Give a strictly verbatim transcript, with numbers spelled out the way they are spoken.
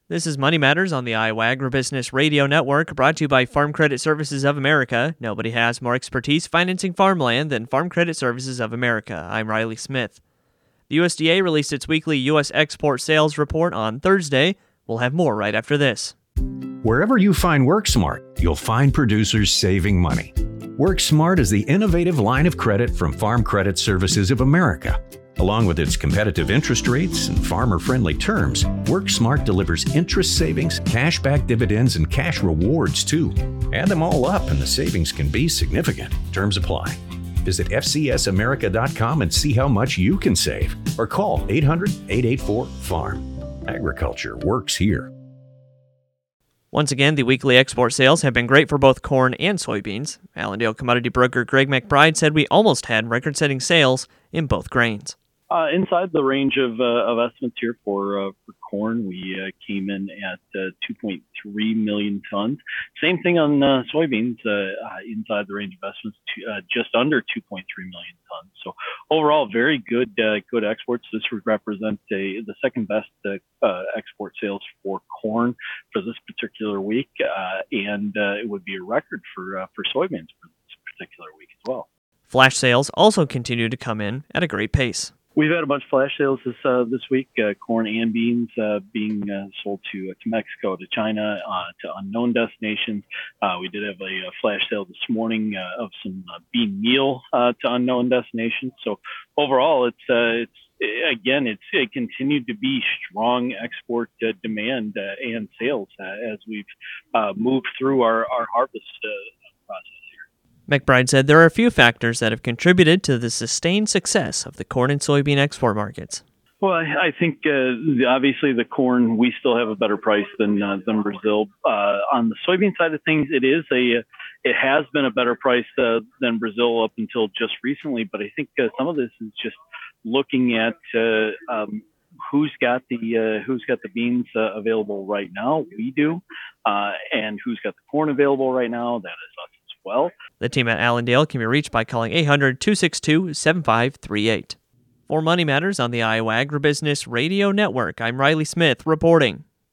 This is Money Matters on the Iowa Agribusiness Radio Network, brought to you by Farm Credit Services of America. Nobody has more expertise financing farmland than Farm Credit Services of America. I'm Riley Smith. The U S D A released its weekly U S export sales report on Thursday. We'll have more right after this. Wherever you find WorkSmart, you'll find producers saving money. WorkSmart is the innovative line of credit from Farm Credit Services of America. Along with its competitive interest rates and farmer-friendly terms, WorkSmart delivers interest savings, cashback dividends, and cash rewards, too. Add them all up, and the savings can be significant. Terms apply. Visit F C S America dot com and see how much you can save. Or call eight hundred, eight eight four, farm. Agriculture works here. Once again, the weekly export sales have been great for both corn and soybeans. Allendale commodity broker Greg McBride said we almost had record-setting sales in both grains. Uh, inside the range of, uh, of estimates here for uh, for corn, we uh, came in at uh, two point three million tons. Same thing on uh, soybeans, uh, uh, inside the range of estimates, to, uh, just under two point three million tons. So overall, very good uh, good exports. This would represent a, the second best uh, uh, export sales for corn for this particular week, uh, and uh, it would be a record for uh, for soybeans for this particular week as well. Flash sales also continue to come in at a great pace. We've had a bunch of flash sales this uh, this week, uh, corn and beans uh, being uh, sold to uh, to Mexico, to China, uh, to unknown destinations. Uh, we did have a, a flash sale this morning uh, of some uh, bean meal uh, to unknown destinations. So overall, it's uh, it's again, it's it continued to be strong export uh, demand uh, and sales uh, as we've uh, moved through our our harvest uh, process. McBride said there are a few factors that have contributed to the sustained success of the corn and soybean export markets. Well, I, I think uh, obviously the corn, we still have a better price than uh, than Brazil. Uh, on the soybean side of things, it is a it has been a better price uh, than Brazil up until just recently. But I think uh, some of this is just looking at uh, um, who's got the uh, who's got the beans uh, available right now. We do, uh, and who's got the corn available right now. That is us. Well, the team at Allendale can be reached by calling eight hundred, two six two, seven five three eight. For Money Matters on the Iowa Agribusiness Radio Network, I'm Riley Smith reporting.